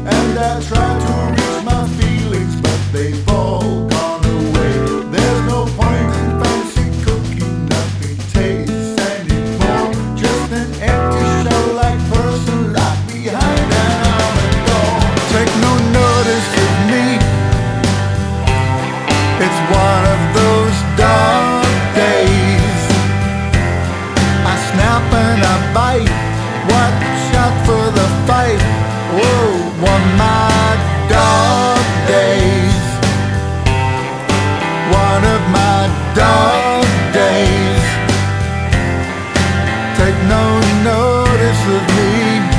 and I try to reach my feelings, but they've all gone away. There's no point in fancy cooking, nothing tastes anymore. Just an empty shell-like person locked behind an iron door. Take no notice of me. It's one of those dark days. I snap and I bite. Watch out for the fight. Whoa, one of my dog days. One of my dog days. Take no notice of me.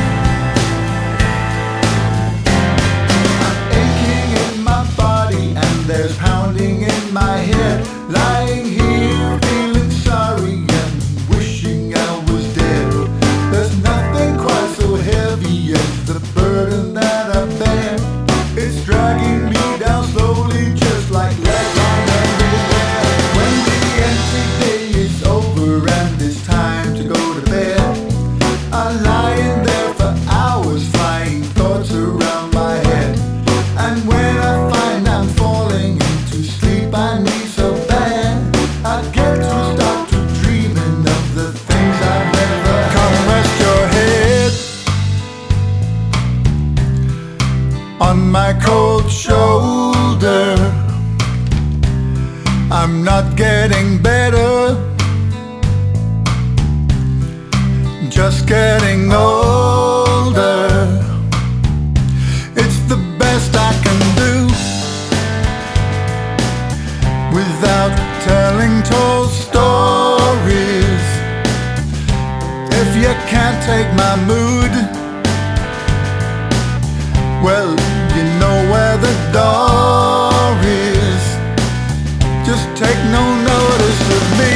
I'm aching in my body and there's pounding in my head. Lying here feeling sorry and wishing I was dead. There's nothing quite so heavy as the burden that I bear. It's dragging me down slowly, just like lead on everywhere. When the empty day is over and it's time to go to bed, I'm lying there for hours, flying thoughts around my head. And when I find I'm falling into sleep, I need so bad, I get to start to dreaming of the things I've never had. Come rest your head on my cold shoulder. I'm not getting better, just getting older. It's the best I can do without telling tall stories. If you can't take my mood, well, you know where the door is. Just take no notice of me.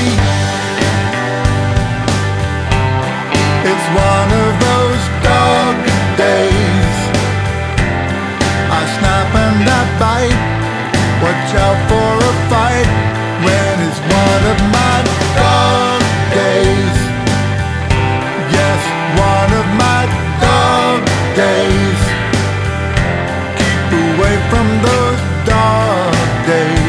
It's one of those dog days. I snap and I bite. Watch out for a fight when it's one of my dog days. Yes, one of my dog days. Keep away from those dog days.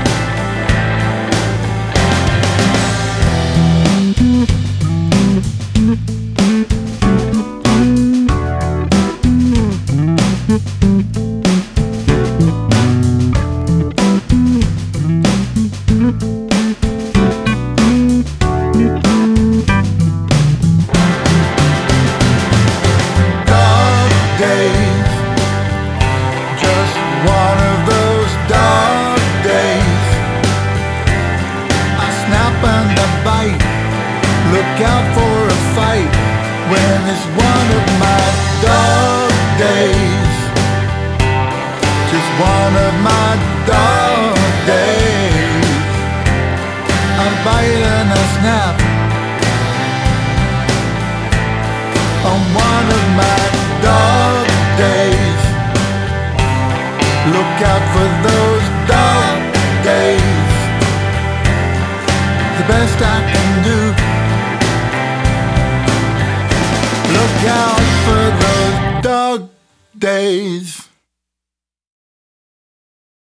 Look out for a fight when it's one of my dog days. Just one of my dog days. I bite and I snap on one of my dog days. Look out for those dog days. The best I can do. Look out for those dog days.